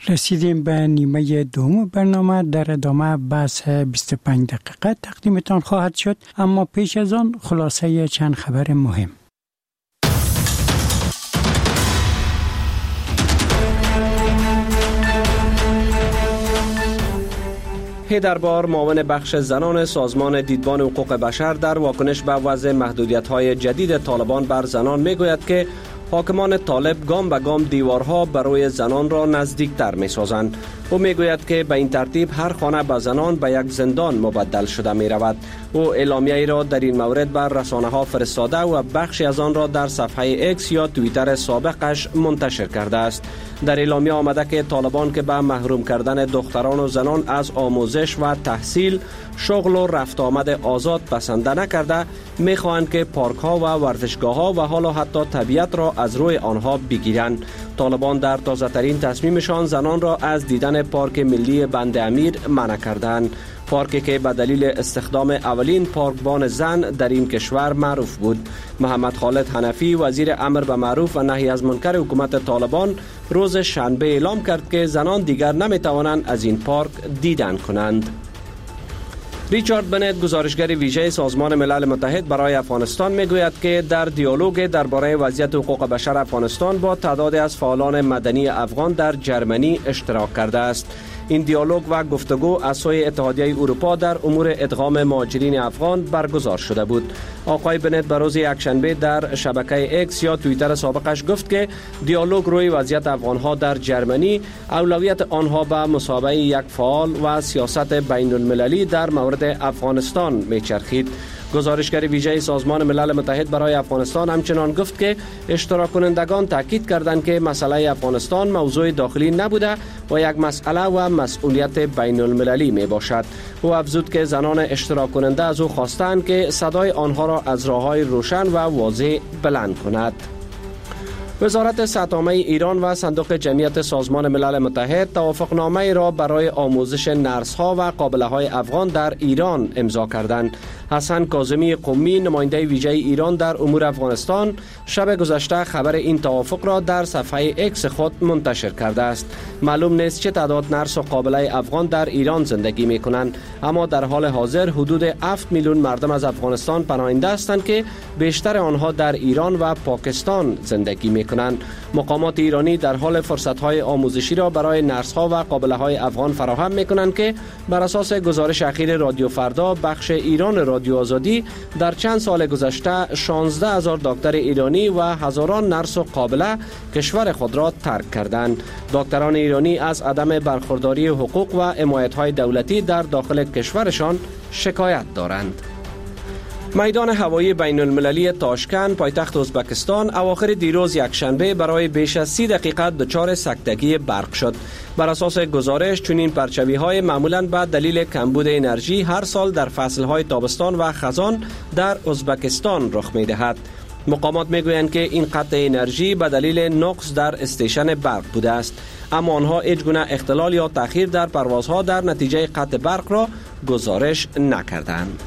رسیدیم به نیمه دوم برنامه. در ادامه بحث 25 دقیقه تقدیمتان خواهد شد، اما پیش از آن خلاصه چند خبر مهم. هیدربار، معاون بخش زنان سازمان دیدبان حقوق بشر، در واکنش به وضع محدودیت‌های جدید طالبان بر زنان می‌گوید که حاکمان طالب گام به گام دیوارها برای زنان را نزدیکتر می‌سازند. او می‌گوید که به این ترتیب هر خانه به زنان به یک زندان مبدل شده می‌رود. او اعلامیه‌ای را در این مورد بر رسانه‌ها فرستاده و بخشی از آن را در صفحه اکس یا توییتر سابقش منتشر کرده است. در اعلامیه آمده که طالبان که به محروم کردن دختران و زنان از آموزش و تحصیل، شغل و رفت آمد آزاد پسند نکرده، می‌خواهند که پارک‌ها و ورزشگاه‌ها و حالا حتی طبیعت را از روی آنها بگیرند. طالبان در تازه‌ترین تصمیمشان زنان را از دیدن پارک ملی بند امیر منع کردند. پارکی که به دلیل استخدام اولین پارکبان زن در این کشور معروف بود. محمد خالد حنفی، وزیر امر به معروف و نهی از منکر حکومت طالبان، روز شنبه اعلام کرد که زنان دیگر نمی‌توانند از این پارک دیدن کنند. ریچارد بنت، گزارشگر ویژه سازمان ملل متحد برای افغانستان، میگوید که در دیالوگ درباره وضعیت حقوق بشر افغانستان با تعدادی از فعالان مدنی افغان در جرمنی اشتراک کرده است. این دیالوگ و گفتگو از سوی اتحادیه اروپا در امور ادغام مهاجرین افغان برگزار شده بود. آقای بنت به روز یکشنبه در شبکه اکس یا توییتر سابقش گفت که دیالوگ روی وضعیت افغانها در جرمنی، اولویت آنها به مسابقه یک فعال و سیاست بین المللی در مورد افغانستان میچرخید. گزارشگر ویژه سازمان ملل متحد برای افغانستان همچنان گفت که اشتراک کنندگان تاکید کردند که مسئله افغانستان موضوع داخلی نبوده و یک مسئله و مسئولیت بین المللی می باشد. او افزود که زنان اشتراک کننده از او خواستند که صدای آنها را از راه‌های روشن و واضح بلند کند. وزارت صحت‌عامه ایران و صندوق جمعیت سازمان ملل متحد توافقنامه را برای آموزش نرس‌ها و قابله‌های افغان در ایران امضا کردند. حسن کاظمی قمی، نماینده ویژه ایران در امور افغانستان، شب گذشته خبر این توافق را در صفحه اکس خود منتشر کرده است. معلوم نیست چه تعداد نرس و قابله افغان در ایران زندگی می‌کنند، اما در حال حاضر حدود 7 میلیون مردم از افغانستان پناهنده هستند که بیشتر آنها در ایران و پاکستان زندگی می‌کنند. مقامات ایرانی در حال فرصت‌های آموزشی را برای نرس‌ها و قابله‌های افغان فراهم می‌کنند که بر اساس گزارش اخیر رادیو فردا بخش ایران رادیو آزادی در چند سال گذشته 16,000 دکتر ایرانی و هزاران نرس و قابله کشور خود را ترک کردند. دکتران ایرانی از عدم برخورداری حقوق و حمایت‌های دولتی در داخل کشورشان شکایت دارند. میدان هوایی بین المللی تاشکند، پایتخت ازبکستان، اواخر دیروز یکشنبه برای بیش از 30 دقیقه دچار سکتگی برق شد. بر اساس گزارش، چنین پرچاوی‌های معمولاً به دلیل کمبود انرژی هر سال در فصل‌های تابستان و خزان در ازبکستان رخ می‌دهد. مقامات می‌گویند که این قطع انرژی به دلیل نقص در استیشن برق بوده است، اما آنها هیچ گونه اختلال یا تأخیر در پروازها در نتیجه قطع برق را گزارش نکردند.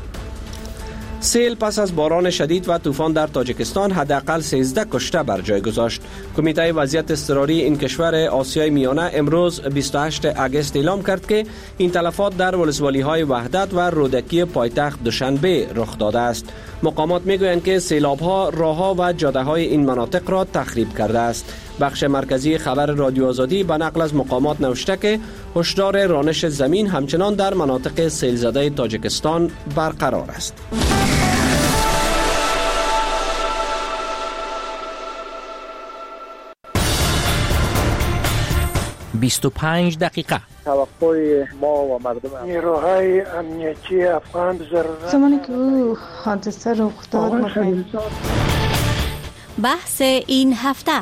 سیل پس از باران شدید و طوفان در تاجیکستان حداقل 13 کشته بر جای گذاشت. کمیته وضعیت اضطراری این کشور آسیای میانه امروز 28 اگست اعلام کرد که این تلفات در ولسوالی‌های وحدت و رودکی پایتخت دوشنبه رخ داده است. مقامات میگویند که سیلاب‌ها راه‌ها و جاده‌های این مناطق را تخریب کرده است. بخش مرکزی خبر رادیو آزادی به نقل از مقامات نوشته که هشدار رانش زمین همچنان در مناطق سیل‌زده تاجیکستان برقرار است. 25 دقیقه. توقع ما و مردم نیروهای امنیتی افغان ضرورت زمانی که او حادثه رخ داد بحث این هفته.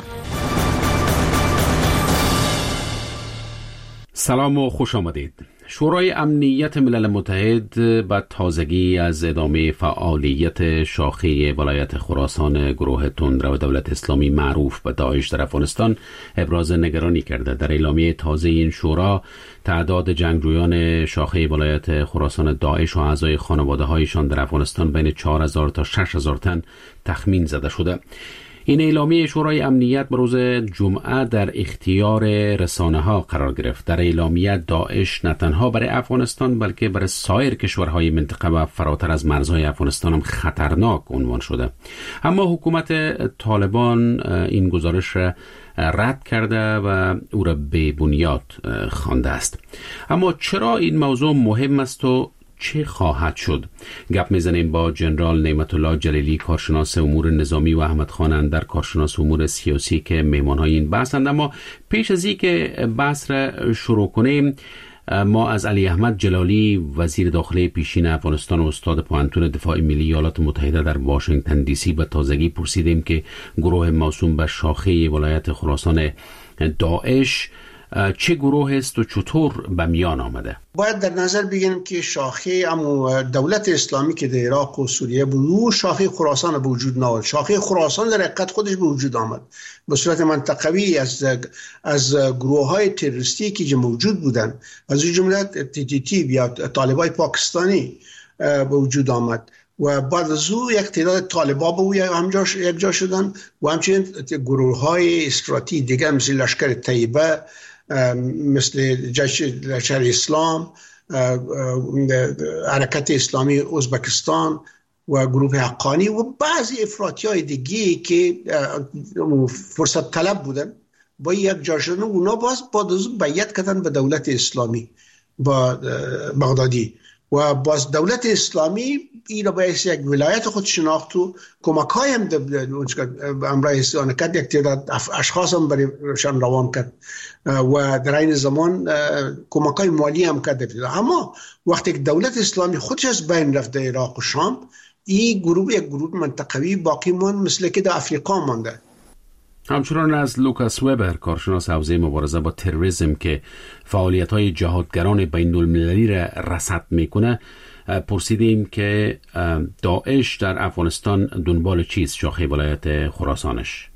سلام و خوش آمدید. شورای امنیت ملل متحد به تازگی از ادامه فعالیت شاخه ولایت خراسان گروه تندرو دولت اسلامی معروف به داعش در افغانستان ابراز نگرانی کرده. در اعلامیه تازه این شورا تعداد جنگجویان شاخه ولایت خراسان داعش و اعضای خانواده هایشان در افغانستان بین 4,000 تا 6,000 تن تخمین زده شده. این اعلامیه شورای امنیت روز جمعه در اختیار رسانه ها قرار گرفت. در اعلامیه داعش نه تنها برای افغانستان بلکه برای سایر کشورهای منطقه و فراتر از مرزهای افغانستان هم خطرناک عنوان شده. اما حکومت طالبان این گزارش را رد کرده و او را بی بنیاد خوانده است. اما چرا این موضوع مهم است و چه خواهد شد؟ گپ میزنیم با جنرال نعمت الله جلیلی، کارشناس امور نظامی، و احمد خان اندر، کارشناس امور سیاسی که میهمانهای این بحثند. اما پیش از اینکه بحث را شروع کنیم، ما از علی احمد جلالی، وزیر داخلی پیشین افغانستان و استاد پوهنتون دفاع ملی ایالات متحده در واشنگتن دی سی به تازگی پرسیدیم که گروه موسوم به شاخه ولایت خراسان داعش چه گروه است و چطور به میان آمده؟ باید در نظر بگیریم که شاخه دولت اسلامی که در عراق و سوریه بود، شاخه خراسان به وجود نآمد. شاخه خراسان در حقیقت خودش به وجود آمد به صورت منطقوی از گروه‌های تروریستی که موجود بودند، از جمله TTP یا طالبای پاکستانی به وجود آمد و بعد از او یک تعداد طالبا به یک جا شدن و همچنین گروه‌های استراتژی دیگر مثل لشکر طیبه، مثل جیش لشکر اسلام، حرکت اسلامی ازبکستان و گروه حقانی و بعضی افراطی‌های دیگه که فرصت طلب بودن با یک جا شدن. اونا بعد از اون بیعت کردن به دولت اسلامی با بغدادی و باز دولت اسلامی این را باید یک ولایت خود شناخت و کمک های هم امرای حسیانه کرد. یک تعداد اشخاص هم برایشان روان کرد و در این زمان کمک های مالی هم کرد. اما وقتی که دولت اسلامی خودش از بین رفت در عراق و شام، این گروه یک گروه منطقوی باقی ماند مثل که در افریقا مانده. همچنان از لوکاس وبر، کارشناس حوزه مبارزه با تروریسم که فعالیت‌های جهادگران بین‌المللی را رصد میکنه، پرسیدیم که داعش در افغانستان دنبال چیست شاخه ولایت خراسانش؟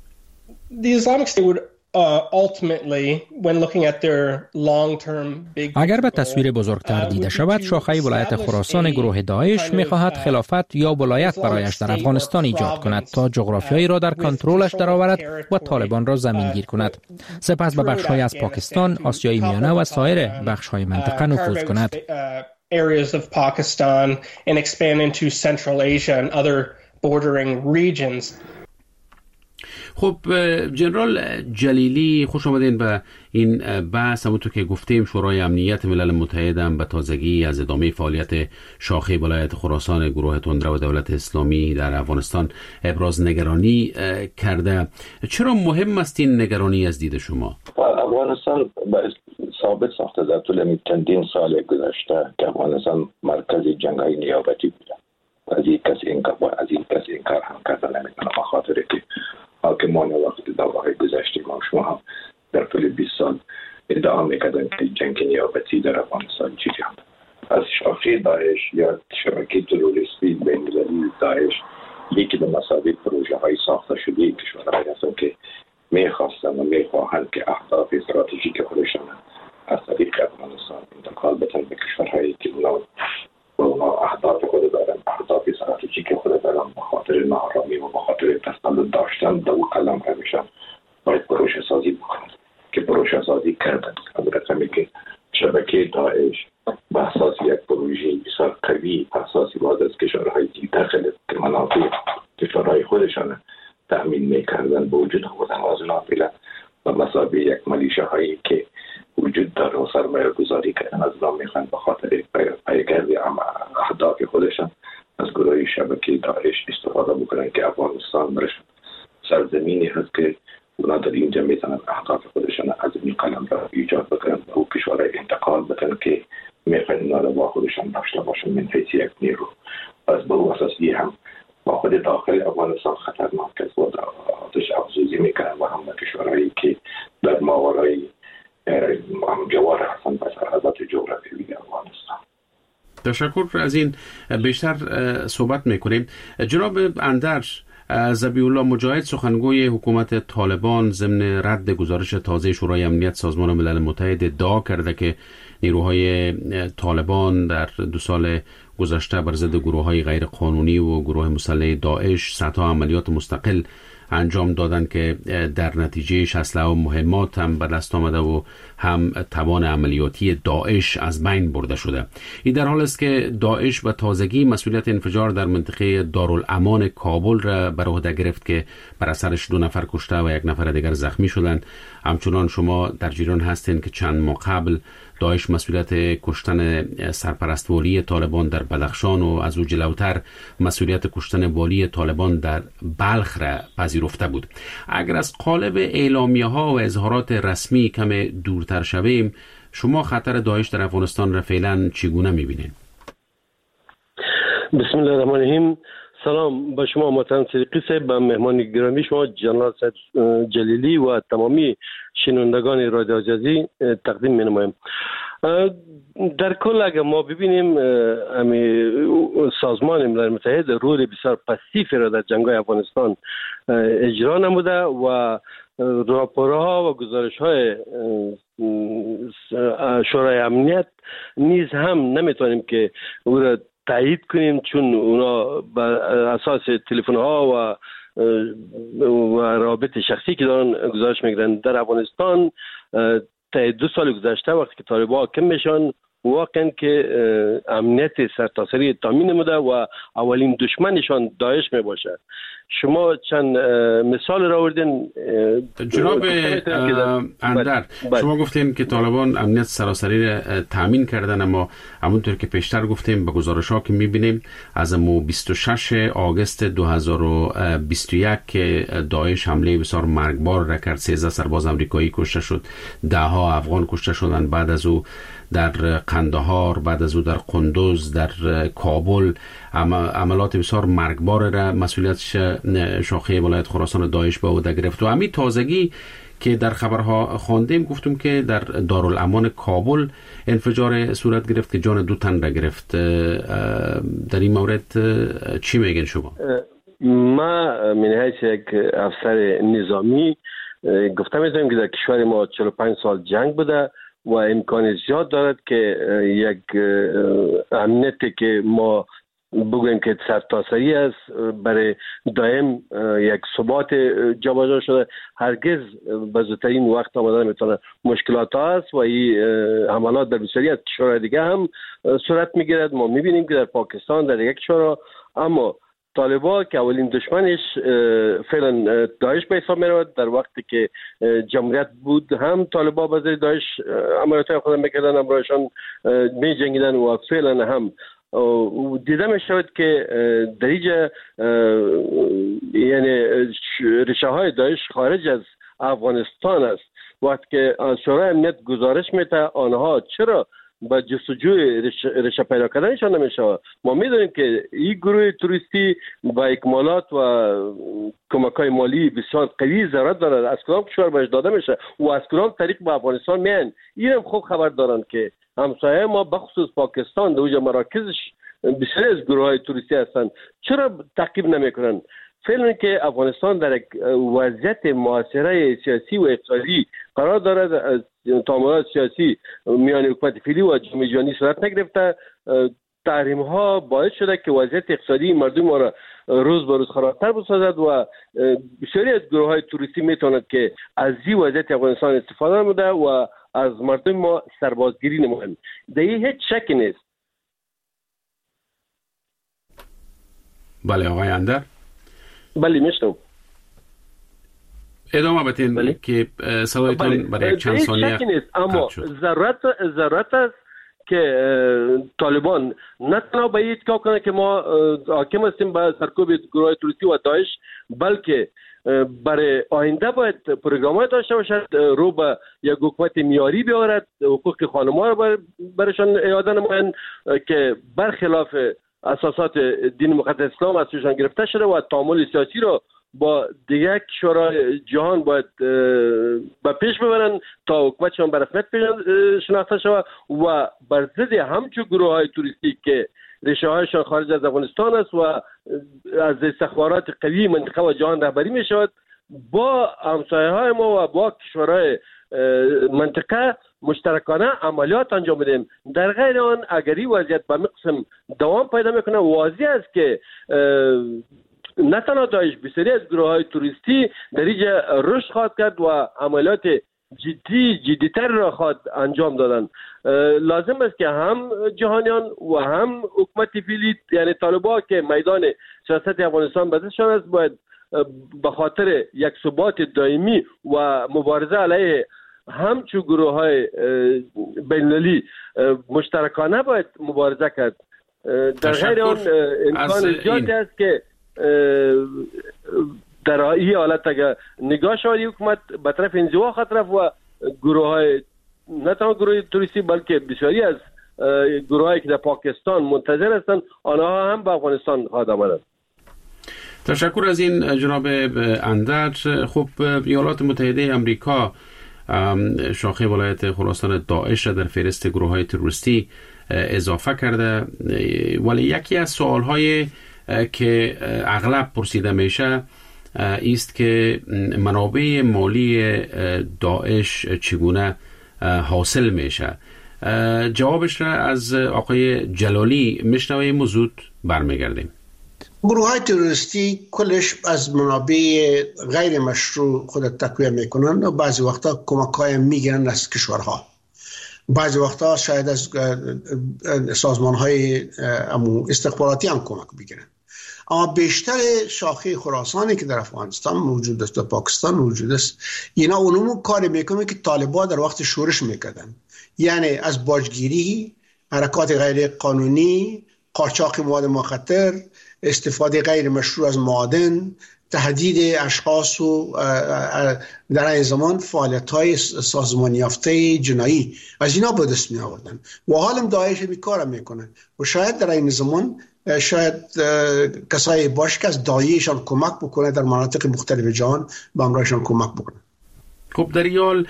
اگر به تصویر بزرگتر دیده شود، شاخه ولایت خراسان گروه داعش می‌خواهد خلافت یا ولایت برایش در افغانستان ایجاد کند تا جغرافیایی را در کنترلش درآورد و طالبان را زمینگیر کند. سپس به بخش‌های از پاکستان، آسیای میانه و سایر بخش‌های منطقه نفوذ کند. areas of Pakistan and expand into Central Asia and other bordering regions. خب جنرال جلیلی، خوش آمدین به این بحث. همونطور که گفتیم شورای امنیت ملل متحد هم به تازگی از ادامه فعالیت شاخه ولایت خراسان گروه تندره و دولت اسلامی در افغانستان ابراز نگرانی کرده. چرا مهم است این نگرانی از دید شما؟ افغانستان ثابت ساخته در طول چندین سال گذشته که افغانستان مرکز جنگ‌های نیابتی بوده. از این کس انکار هم کردن نمی‌کنه، به خاطر که حاکمان وقت دوره‌های گذشته ما شما هم در طول 20 سال ادعا می‌کردن که جنگ نیابتی در افغانستان چیزی هم از شاخه داعش یا شبکه تروریستی بین‌المللی داعش یکی به مسابقه پروژه‌های ساخته شده کشورهای هستند که می‌خواستن و می‌خواهند که اهداف استراتژیک خودشان از طریق افغانستان انتقال بدن به کشورهایی که اونا اهداف خود دارن، اهداف استراتژیک خود دارن، به خاطر ناآرامی و به خاطر تسلط داشتن دو قلم همیشن باید پروژه سازی بکنند که پروژه سازی کردن. از رقمی که شبکه داعش به اساس یک پروژه بسیار قوی اساسی باز از کشورهای داخل که منافع کشورهای خودشان تأمین میکردن به وجود آوردن و از اونا فعلا به مثابه یک ملیشه هایی که وجود داره و سرمایه گذاری کردن از اونا میخوان به خاطر پیگرد اهداف خودشان از گروه شبکه داعش استفاده بکنن که افغانستان برش سرزمینی هست که اونا در اینجا میتونن اهداف خودشان از این قلم را ایجاد بکنن و او کشورهای انتقال بدن که میخوان اونا را با خودشان داشته باشن من حیث یک نیرو. از به او اساسی هم با خود داخل افغانستان خطرناک است و آتش افزوزی میکنن و هم کشورهایی که در ماورای جوار هستن و سرحدات جغرافیایی افغانستان. تشکر. از این بیشتر صحبت میکنیم. جناب اندر، ذبیح الله مجاهد، سخنگوی حکومت طالبان، ضمن رد گزارش تازه شورای امنیت سازمان ملل متحد ادعا کرده که نیروهای طالبان در 2 سال گذشته بر ضد گروه‌های غیر قانونی و گروه مسلح داعش صدها عملیات مستقل انجام دادن که در نتیجهش اسلحه و مهمات هم به دست آمده و هم توان عملیاتی داعش از بین برده شده. این در حال است که داعش به تازگی مسئولیت انفجار در منطقه دارالامان کابل را بر عهده گرفت که بر اثرش 2 نفر کشته و 1 نفر دیگر زخمی شدند. همچنان شما در جریان هستین که چند ماه قبل داعش مسئولیت کشتن سرپرست والی طالبان در بدخشان و از او جلوتر مسئولیت کشتن والی طالبان در بلخ را پذیرفته بود. اگر از قالب اعلامیه ها و اظهارات رسمی کم دورتر شویم، شما خطر داعش در افغانستان را فعلا چگونه می‌بینید؟ بسم الله الرحمن الرحیم. سلام به شما محترم صدیقی صاحب، به مهمان گرامی شما جنرال سید جلیلی و تمامی شنوندگان رادیو آزادی تقدیم می‌نمایم. در کل اگر ما ببینیم سازمان ملل متحد رول بسیار پسیفی را در جنگ‌های افغانستان اجرا نموده و راپورها و گزارش‌های شورای امنیت نیز هم نمیتونیم که او را تایید کنیم، چون اونا بر اساس تلفن‌ها و رابط شخصی که دارن گزارش میگیرن. در افغانستان تا 2 سال گذشته وقتی که طالبان حاکم میشن واقعا که امنیت سرتاسری تامین نموده و اولین دشمنشان داعش میباشه. شما چند مثال را آوردین جناب اندر. شما گفتین که طالبان امنیت سراسری را تامین کردن، اما همونطور که پیشتر گفتیم به گزارش‌ها که می‌بینیم از 26 آگوست 2021 که داعش حمله بسیار مرگبار را کرد، 13 سرباز آمریکایی کشته شد، 10 افغان کشته شدند. بعد از او در قندهار، بعد از او در قندوز، در کابل عملات بسیار مرگبار را مسئولیت شاخه ولایت خراسان داعش به عهده گرفت. و همین تازگی که در خبرها خواندیم گفتم که در دارالامان کابل انفجار صورت گرفت که جان 2 تن را گرفت. در این مورد چی میگن شما؟ ما من حیث یک افسر نظامی گفته میتونیم که در کشور ما 45 سال جنگ بوده و امکان زیاد دارد که یک امنیتی که ما بگویم که سرتاسری است برای دائم یک ثبات جابجا شده، هرگز به زودترین وقت آمدن میتونه مشکلات هست و این حملات در بسیاری از کشورهای دیگه هم صورت میگیرد. ما میبینیم که در پاکستان، در یک کشور، اما طالبان که اولین دشمنش فعلا داعش به حساب میرود. در وقتی که جمهوریت بود هم طالبان با ضد داعش عملیات خود میکردن، امرایشان می جنگیدن و فعلا هم دیده می شود که در اینجا یعنی ریشه های داعش خارج از افغانستان است. وقتی که شورای امنیت گزارش میده آنها چرا با جستجوی ریشه پیدا کردنشان نمیشه. ما میدونیم که این گروه توریستی با اکمالات و کمک‌های مالی بسیار قوی ضرورت دارد، از کدام کشور بهش داده میشه و از کدام طریق به افغانستان میان. اینم خوب خبر دارن که همسایه ما بخصوص پاکستان در اونجا مراکزش بسیاری از گروه‌های توریستی هستند، چرا تعقیب نمیکنن؟ فعلا که افغانستان در یک وضعیت معاصره سیاسی و اقتصادی قرار دارد، تعاملات سیاسی میان حکومت فعلی و جامعه جهانی صورت نگرفته، تحریم ها باعث شده که وضعیت اقتصادی مردم ما را روز به روز خرابتر بسازد و بسیاری از گروه های توریستی میتواند که از این وضعیت افغانستان استفاده نموده و از مردم ما سربازگیری نموده. در این هیچ شکی نیست. بله آقای اندر. بله میشنم. ادامه بدین که صدایتان برای چند ثانیه اما ضرورت است که طالبان نه تنها به این اتکا کنه که ما حاکم هستیم به سرکوب گروه توریستی و داعش، بلکه برای آینده باید پروگرام‌های داشته باشد رو به یک حکومت معیاری بیاورد، حقوق خانم‌ها را برشان اعاده نمایند که برخلاف اساسات دین مقدس اسلام از سوشان گرفته شده و تعامل سیاسی را با دیگر کشورهای جهان باید به پیش ببرن تا حکومتشان به رسمیت شناخته شود و بر ضد همچون گروه های توریستی که ریشه هایشان خارج از افغانستان است و از استخبارات قوی منطقه و جهان رهبری می شود، با همسایه های ما و با کشورهای منطقه مشترکانه عملیات انجام بدیم. در غیر آن اگر این وضعیت به مقسم دوام پیدا میکنه، واضح است که نه تنها داعش، بسیاری از گروه های توریستی در اینجا رشد خواهد کرد و عملیات جدیتر را خواهد انجام دادن. لازم است که هم جهانیان و هم حکومت فعلی یعنی طالبان که میدان سیاست افغانستان به دستشان است باید به خاطر یک ثبات دائمی و مبارزه علیه همچون گروه های بین‌المللی مشترکانه باید مبارزه کرد. در غیر آن امکان زیادی است که در این حالت اگر نگاه شود حکومت به طرف انزوا خواهد رفت و گروه های نه تنها گروه توریستی بلکه بسیاری از گروه هایی که در پاکستان منتظر هستند آنها هم به افغانستان خواهد آمدند. تشکر از این جناب اندرز. خب ایالات متحده امریکا شاخه ولایت خراسان داعش را در فهرست گروه های تروریستی اضافه کرده، ولی یکی از سوال‌های که اغلب پرسیده میشه است که منابع مالی داعش چگونه حاصل میشه. جوابش را از آقای جلالی میشنویم و زود برمیگردیم. گروه های تروریستی کلش از منابع غیر مشروع خود تقویه میکنن و بعضی وقتا کمک های میگیرن از کشورها، بعضی وقتا شاید از سازمان های استخباراتی هم کمک بگیرن. اما بیشتر شاخه خراسانی که در افغانستان موجود است و پاکستان موجود است، اینا اونمو کار میکنه که طالبان در وقت شورش میکردن، یعنی از باجگیری، حرکات غیر قانونی، قاچاق مواد مخدر، استفاده غیر مشروع از معادن، تهدید اشخاص و در این زمان فعالیت‌های سازمان یافته جنایی از اینا به دست می آوردن و حالا داعش بیکار میکنه و شاید در این زمان شاید کسایی باشه که از داعششان کمک بکنه در مناطق مختلف جهان به امرایشان کمک بکنه. خب در یال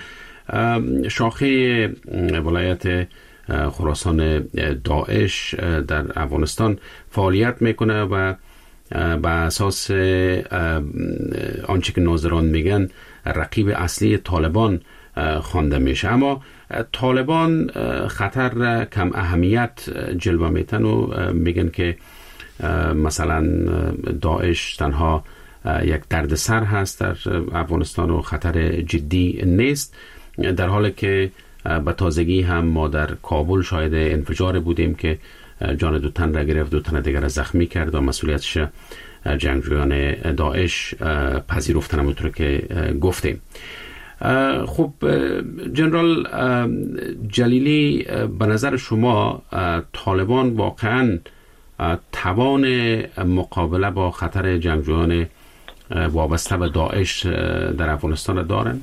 شاخه ولایت خراسان داعش در افغانستان فعالیت میکنه و به اساس آنچه که ناظران میگن رقیب اصلی طالبان خوانده میشه، اما طالبان خطر کم اهمیت جلوه میتن و میگن که مثلا داعش تنها یک دردسر هست در افغانستان و خطر جدی نیست، در حالی که به تازگی هم ما در کابل شاهد انفجار بودیم که جان 2 تن را گرفت، 2 تن دیگر را زخمی کرد و مسئولیتش جنگجویان داعش پذیرفتن همونطور که گفتیم. خب جنرال جلیلی، به نظر شما طالبان واقعا توان مقابله با خطر جنگجویان وابسته به داعش در افغانستان را دارن؟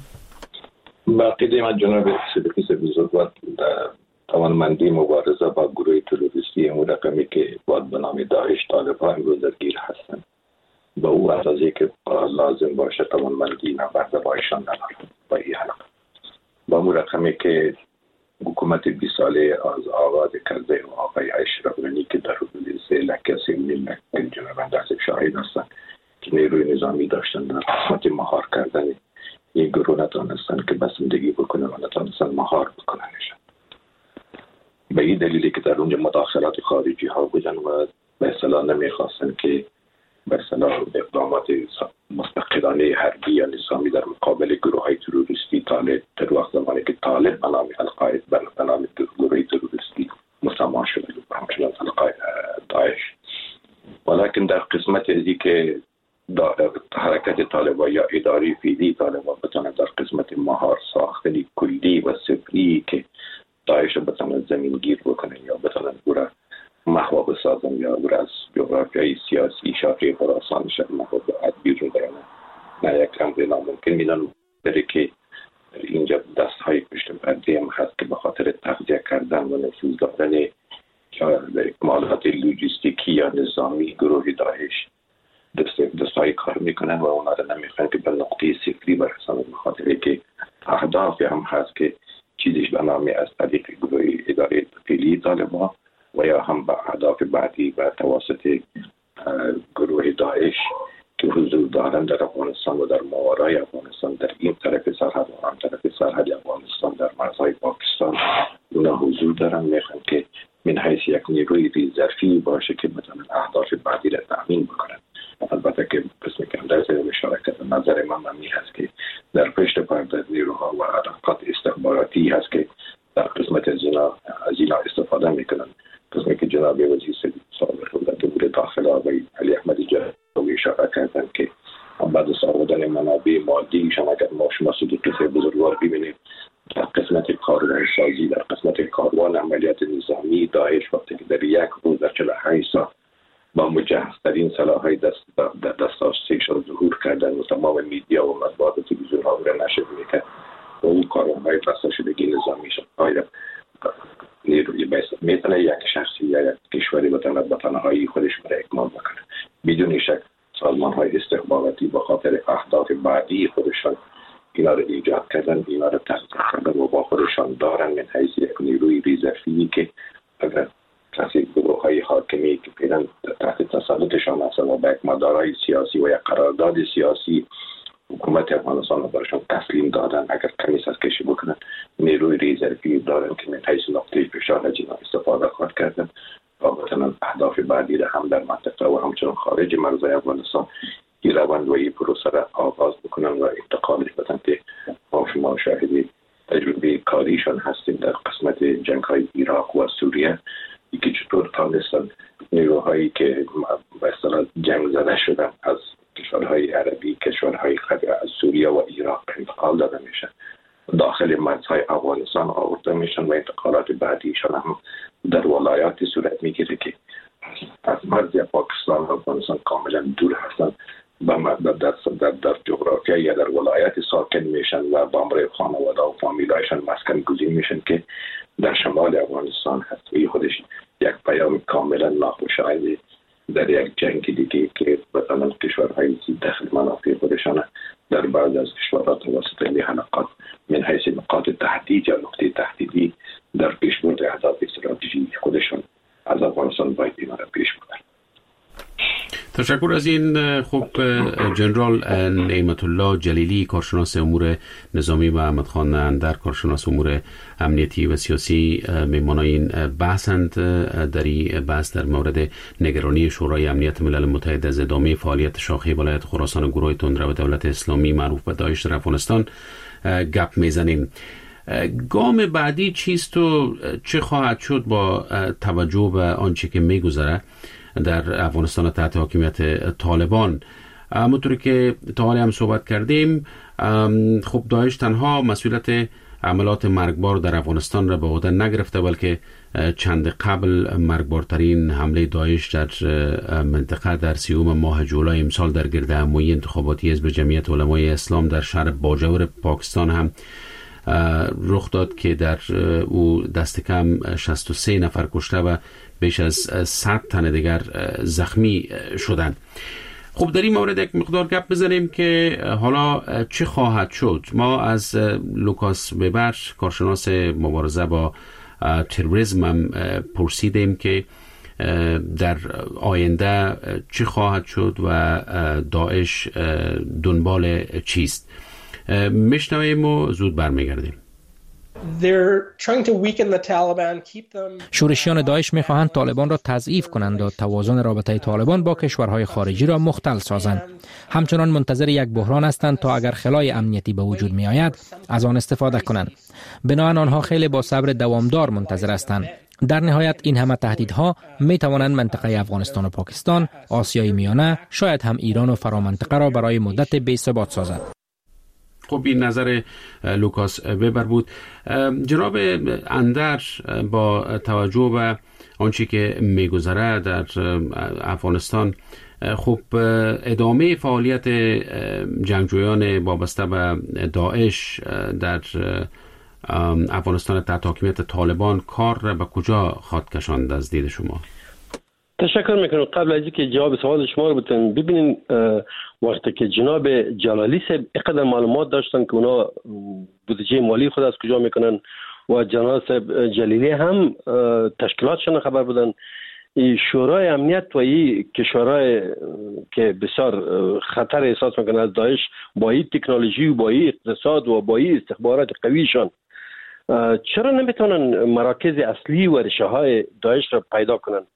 باقی من جناب صدیقی بزرگوار توانمندی مبارزه با گروه تروریستی اون رقمی که باید به نام داعش طالبان گذرگیر هستند با او اندازه که لازم باشه توانمندی نبرده با ایشان ندارد با این حلقه با اون رقمی که حکومت 20 ساله از آغاز کرده و آقای اشرف غنی که در حدود 3 لکه جناب اندرز شاهد هستند که نیروی نظامی داشتن در قسمت مهار کردن این گروه نتانستن که بسندگی بکنن و نتانستن مهار بکننشن. به این دلیلی که در اونجا مداخلات خارجی ها بودن و به اصطلاح نمیخواستن که به اصطلاح اقدامات مستقلانه حربی یا نظامی در مقابل گروه های تروریستی طالب در وقت زمانی که طالب به نام القاعده به نام گروه تروریستی مسمى شده و همچنان القاعده داعش، ولیکن در قسمت ازی که حرکت طالبان یا اداری فیلی طالبان بتانه در قسمت مهار ساختنی کلی و سفری که داعش بتانه زمین گیر بکنه یا بتانه او را محو بسازن یا او را از جغرافیای سیاسی شاخه خراسان شد محو بیرون بیانه نه یک امر ناممکن میدن بره که اینجا دست های پشت پرده هم هست که به خاطر تغذیه کردن و نفوذ دادن یا اکمالات لوجستیکی یا نظامی گروه داعش دستای کار میکنن و اونا رو نمیخوان که به نقطه صفری برسن، به خاطر که اهداف هم هست که چیزیش به نام از طریق گروه اداره فعلی طالبان و یا هم به اهداف بعدی به توسط گروه داعش که حضور دارن در افغانستان و در ماورای افغانستان، در این طرف سرحد و هم طرف سرحد افغانستان در مرزهای پاکستان اونا حضور دارن، میخوان که من حیث یک نیروی ریزرفی باشه که بتونن اهداف بعدی را تامین بکنن. از البته که قسمی که در زیر مشارکت نظر من ممی هست که در پشت پرده نیروها و علاقات استخباراتی هست که در قسمت از اینا استفاده میکنن. قسمی که جناب وزیر سابق دولت امور داخله آقای علی احمدی جلالی اشاره کردن که بعد از آوردن منابع مادیشان اگر ما شما صدوق بزرگوار ببینید در قسمت کاروان سازی، در قسمت کاروان عملیات نظامی داعش وقتی که در یک روز در 48 ساعت با مجهزترین سلاح‌های دسترسیشان ظهور کردن و تمام میدیا و مطبوعات و تلویزیون ها را نشر میکرد و اون کاروان‌های بسته نظامیشان آیا نیروی میتونه یک شخصی یا یک کشوری بتونه به تنهایی خودش را اکمال بکنه. بدون شک سازمان‌های استخباراتی به خاطر اهداف بعدی خودشان اینا رو ایجاد کردن، اینا رو تحقیق کردن و با خودشان دارن من حیث یک نیروی ریزرفی که اگر کسی گروه‌های حاکمی که پیرن تحت تسلطشان هستن و به یک مدارای سیاسی و یک قرارداد سیاسی حکومت افغانستان رو برشان تسلیم دادن، اگر کمی سرکشی بکنن نیروی ریزرفی دارن که من حیث نقطه فشار از اینا استفاده خواهد کردن و بتونن اهداف بعدی را هم در منطقه و همچنان خارج مرزهای افغانستان این روند و این پروسه را آغاز بکنن و انتقالش بدن که ما شما شاهدی تجربه کاریشان هستیم در قسمت جنگ‌های عراق و سوریه، که چطور تانستن نیروهایی که به اصطلاح جنگ زده شدن از کشورهای عربی، کشورهای از سوریه و عراق انتقال داده میشن داخل مرزهای افغانستان آورده میشن و انتقالات بعدیشان هم در ولایات صورت میگیره که از مرز پاکستان و افغانستان کاملا دور هستن، در جغرافیا یا در ولایت ساکن میشن و با امر خانواده و فامیلایشان مسکن گزین میشن که در شمال افغانستان هست. و خودش یک پیام کاملا ناخوشایند در یک جنگ دیگه که مثلا کشورهای داخل منافع خودشان در بعض از کشورها توسط این حلقات من حیث نقاط تهدید یا نقطه تهدیدی در پیشبرد اهداف استراتژی خودشان از افغانستان باید اینا را پیش بردن. تشکر از این. خب جنرال نعمت الله جلیلی، کارشناس امور نظامی، و احمد خان اندر، کارشناس امور امنیتی و سیاسی، میمانای این بحثند. در این بحث در مورد نگرانی شورای امنیت ملل متحد از ادامه فعالیت شاخه ولایت خراسان گروه تندرو و دولت اسلامی معروف به داعش در افغانستان گپ میزنیم. گام بعدی چیست و چه خواهد شد با توجه به آنچه که میگذره در افغانستان تحت حاکمیت طالبان؟ همونطوری که تا حالی هم صحبت کردیم، خب داعش تنها مسئولیت عملات مرگبار در افغانستان را به عهده نگرفته، بلکه چند قبل مرگبارترین حمله داعش در منطقه در 30 ماه جولای امسال در گرد همایی انتخاباتی حزب جمعیت علمای اسلام در شهر باجور پاکستان هم رخ داد که در او دست کم 63 نفر کشته و بیش از 100 تن دیگر زخمی شدند. خب در این مورد یک مقدار گپ بزنیم که حالا چه خواهد شد. ما از لوکاس وبر، کارشناس مبارزه با تروریسم، هم پرسیدیم که در آینده چه خواهد شد و داعش دنبال چیست. میشنویم و زود برمیگردیم. شورشیان داعش می‌خواهند طالبان را تضعیف کنند و توازن رابطه طالبان با کشورهای خارجی را مختل سازند. همچنان منتظر یک بحران هستند تا اگر خلای امنیتی به وجود می‌آید از آن استفاده کنند. بنابراین آنها خیلی با صبر دوامدار منتظر هستند. در نهایت این همه تهدیدها می توانند منطقه افغانستان و پاکستان، آسیای میانه، شاید هم ایران و فرامنطقه را برای مدت بی‌ثبات سازد. خب این نظر لوکاس وبر بود. جناب اندر، با توجه به آنچه که میگذره در افغانستان، خب ادامه فعالیت جنگجویان وابسته به داعش در افغانستان تحت حاکمیت طالبان کار را به کجا خواهد کشاند از دید شما؟ تشکر میکنم. قبل از اینکه جواب سوال شما رو بتونم ببینین، وقتی که جناب جلالی صاحب اینقدر معلومات داشتن که اونا بودجه مالی خود از کجا میکنن و جناب صاحب جلیلی هم تشکیلاتشون خبر بودن، شورای امنیت و این کشورهای که بسیار خطر احساس میکنن از داعش با این تکنولوژی و با این اقتصاد و با این استخبارات قویشان، چرا نمیتونن مراکز اصلی و ریشه های داعش را پیدا کنن؟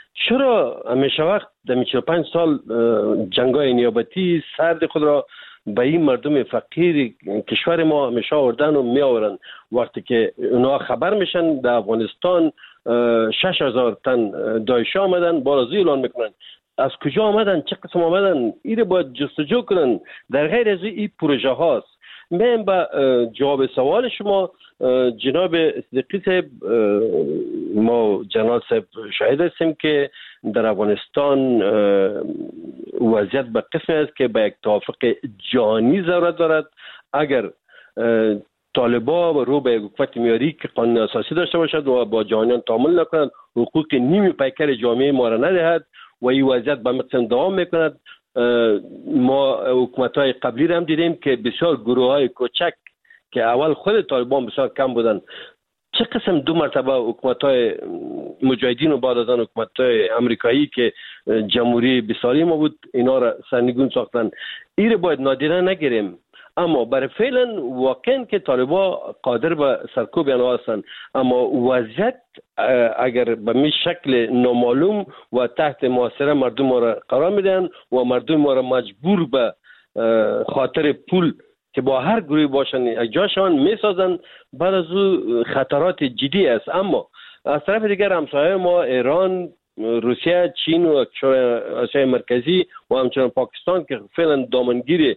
چرا همیشه وقت در 45 سال جنگای نیابتی سرد خود را به این مردم فقیر کشور ما همیشه آوردن و می آورن؟ وقتی که اونا خبر میشن در افغانستان 6000 تن داعشی آمدن، بارزی اعلان میکنن. از کجا آمدن؟ چه قسم آمدن؟ این باید جستجو کنن. در غیر از این پروژه هاست. من به جواب سوال شما جناب صدیقی صاحب، ما جنرال صاحب شاهد هستیم که در افغانستان وضعیت به قسمی است که به یک توافق جهانی ضرورت دارد. اگر طالبان رو به یک حکومت میاری که قانون اساسی داشته باشد و با جهانیان تعامل نکند، حقوق نیمی پیکر جامعه ما را ندهد و این وضعیت به مقصد دوام میکند. ما حکومت‌های قبلی را هم دیدیم که بسیار گروه‌های کوچک که اول خود طالبان بسیار کم بودن، چه قسم 2 مرتبه حکومت‌های مجاهدین و بعد از آن حکومت‌های امریکایی که جمهوری 20 ساله ما بود اینا را سرنگون ساختن. این را باید نادیده نگیریم. اما برای فعلا واقعا که طالبان قادر به سرکوب آنها هستند، اما وضعیت اگر به می شکل نامعلوم و تحت محاصره مردم ما را قرار میدن و مردم ما را مجبور به خاطر پول که با هر گروهی باشن یک جاشان میسازن، بعد از او خطرات جدی است. اما از طرف دیگر همسایه ما ایران، روسیه، چین و آسیای مرکزی و همچنان پاکستان که فعلا دامنگیر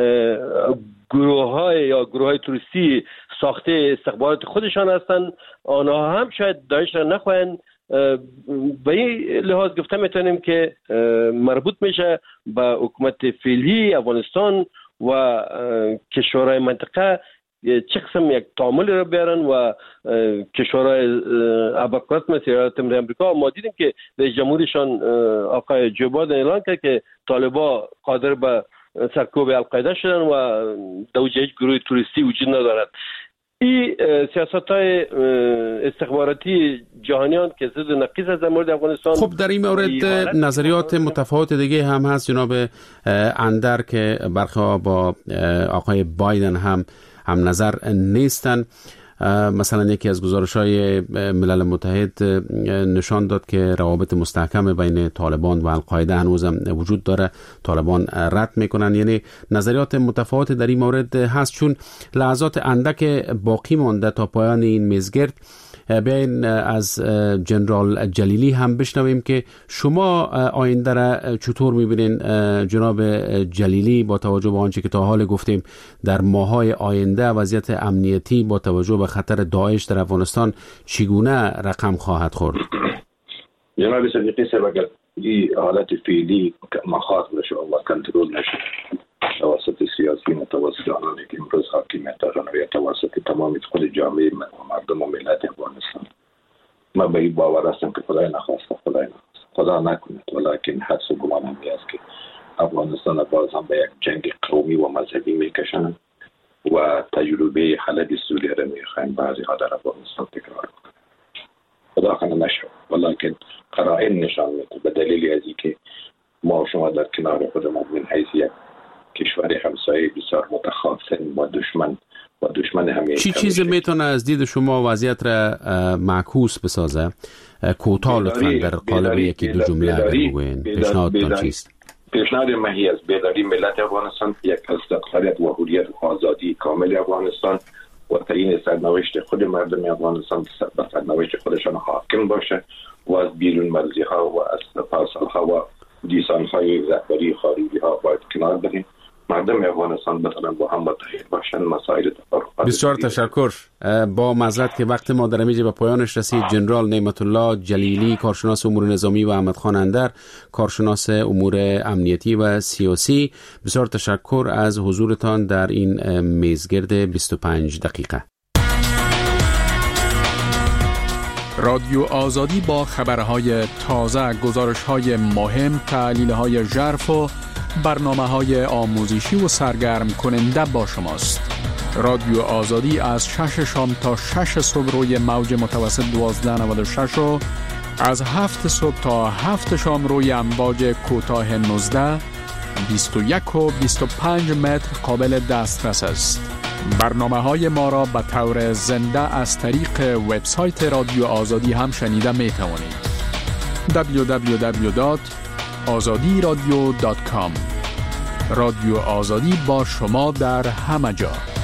گروه‌های توریستی ساخته استخبارات خودشان هستند، آنها هم شاید داعش را نخواهند. به این لحاظ گفته میتونیم که مربوط میشه به حکومت فعلی افغانستان و کشورهای منطقه چه قسم یک تعامل را بیارن و کشورهای ابرقدرت مثل ایالات متحده آمریکا. ما دیدیم که رئیس جمهورشان آقای جو بایدن اعلان کرد که طالبان قادر به سرکوب القاعده شدن و دوجه هیچ گروه توریستی وجود ندارد. این سیاست‌های استخباراتی جهانیان که ضد نقیض از در مورد افغانستان. خب در این مورد نظریات متفاوت دیگه هم هست جناب اندر که برخی با آقای بایدن هم نظر نیستن. مثلا یکی از گزارش‌های ملل متحد نشان داد که روابط مستحکم بین طالبان و القاعده هنوزم وجود داره، طالبان رد میکنن. یعنی نظریات متفاوت در این مورد هست. چون لحظات اندک باقی مانده تا پایان این میزگرد، بیاین از جنرال جلیلی هم بشنویم که شما آینده را چطور میبینین جناب جلیلی، با توجه به آنچه که تا حال گفتیم در ماهای آینده وضعیت امنیتی با توجه به خطر داعش در افغانستان چگونه رقم خواهد خورد؟ جناب صدیقی صاحب، اگر این حالت فعلی مخاط بشه و کنترل نشه توسط سیاسیون، توسط آنانی که امروز حاکمیت دارن و یا توسط تمام خود جامعه مردم و ملت افغانستان، ما به این باور هستم که خدای نخواسته خدا نکند، ولیکن حدس و گمان همی است که افغانستان باز هم به یک جنگ قومی و مذهبی میکشند و تجربه حلب سوریه را میخواهیم بعضی ها در افغانستان تکرار کنند. خدا کنه نشد، ولیکن قرائن نشان میده به دلیل از اینکه ما و شما در کنار خودمان من حیثیت کشور همسایه بسیار متخاصم و دشمن همه. چیزی میتونه از دید شما وضعیت را معکوس بسازه؟ کوتاه لطفاً در قالب یکی دو جمله اگر بگوین. پیشنهادتان چیست؟ پیشنهاد مهی از بیداری ملت افغانستان، یک از استقلالیت و حریت و آزادی کامل افغانستان و تعیین سرنوشت خود مردم افغانستان به سرنوشت خودشان حاکم باشه و از بیرون مرزی ها و از پارسال ها و دیسان های رهبری خارجی ها باید کنار بریم. مردم افغانستان بتونن با هم متحد باشن. مسائل بسیار تشکر. با معذرت که وقت ما در اینجا به پایانش رسید، جنرال نعمت الله جلیلی، کارشناس امور نظامی، و احمد خان اندر، کارشناس امور امنیتی و سیاسی، بسیار تشکر از حضورتان در این میزگرد 25 دقیقه. رادیو آزادی با خبرهای تازه، گزارش‌های مهم، تحلیل‌های ژرف و برنامه‌های آموزشی و سرگرم کننده با شماست. رادیو آزادی از 6 شام تا 6 صبح روی موج متوسط 1296 و از 7 صبح تا 7 شام روی امواج کوتاه 19، 21 و 25 متر قابل دسترس است. برنامه‌های ما را به طور زنده از طریق وبسایت رادیو آزادی هم شنیده می توانید. www.azadiradio.com. رادیو آزادی با شما در همه جا.